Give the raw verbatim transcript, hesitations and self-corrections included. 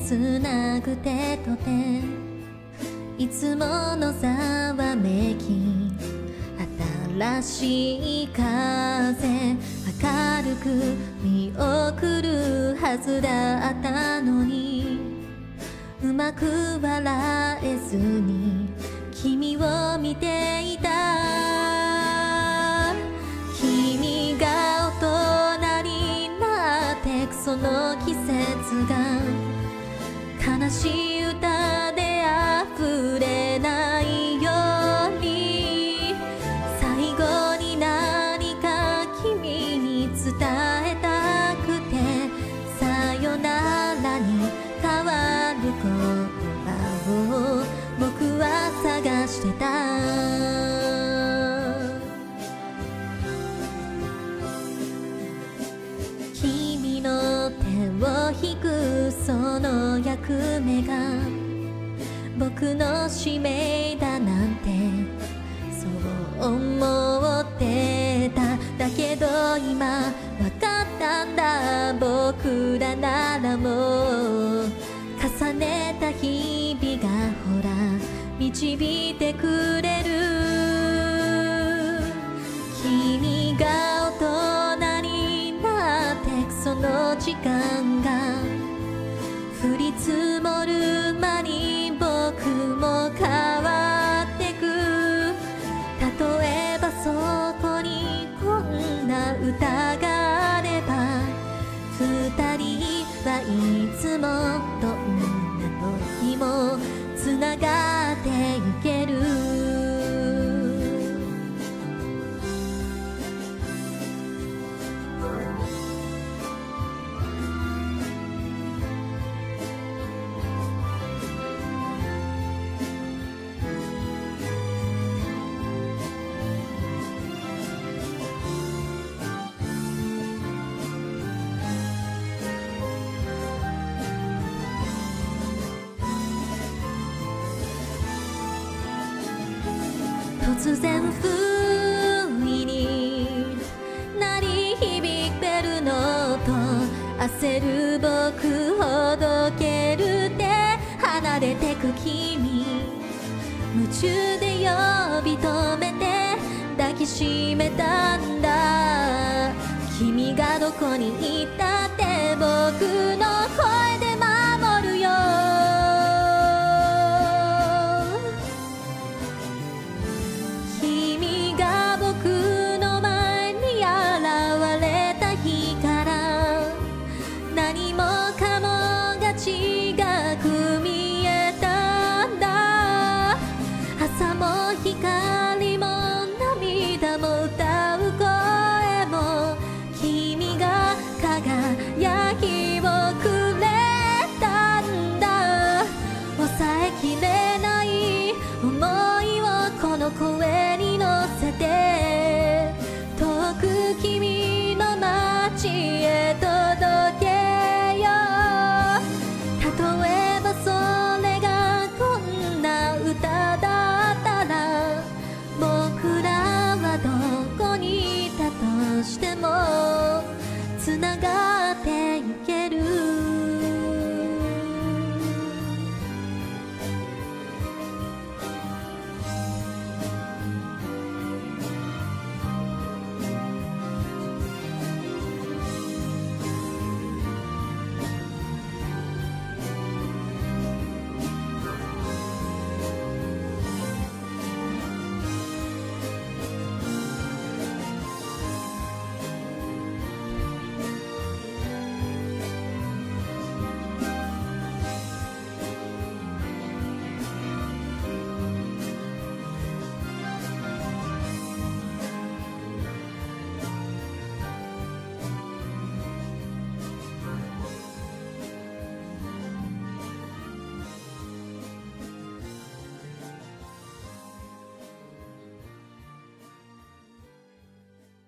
つなぐ手と手、いつものざわめき、新しい風、明るく見送るはずだったのに、うまく笑えずに君を見ていた。君が大人になってくその季節が悲しい歌で溢れないように、最後に何か君に伝えたくて、さよならに変わる言葉を僕は探してた。君の手を引くその役目が僕の使命だなんてそう思ってた。だけど今わかったんだ、僕らならもう重ねた日々がほら導いてくれる。君が大人になってくその時間が降り積もる間に僕も変わってく。例えばそこにこんな歌があれば、二人はいつもどんな時もつながってゆける。突然不意に鳴り響くベルの音、焦る僕ほどけるって離れてく君、夢中で呼び止めて抱きしめたんだ。君がどこにいたって僕の声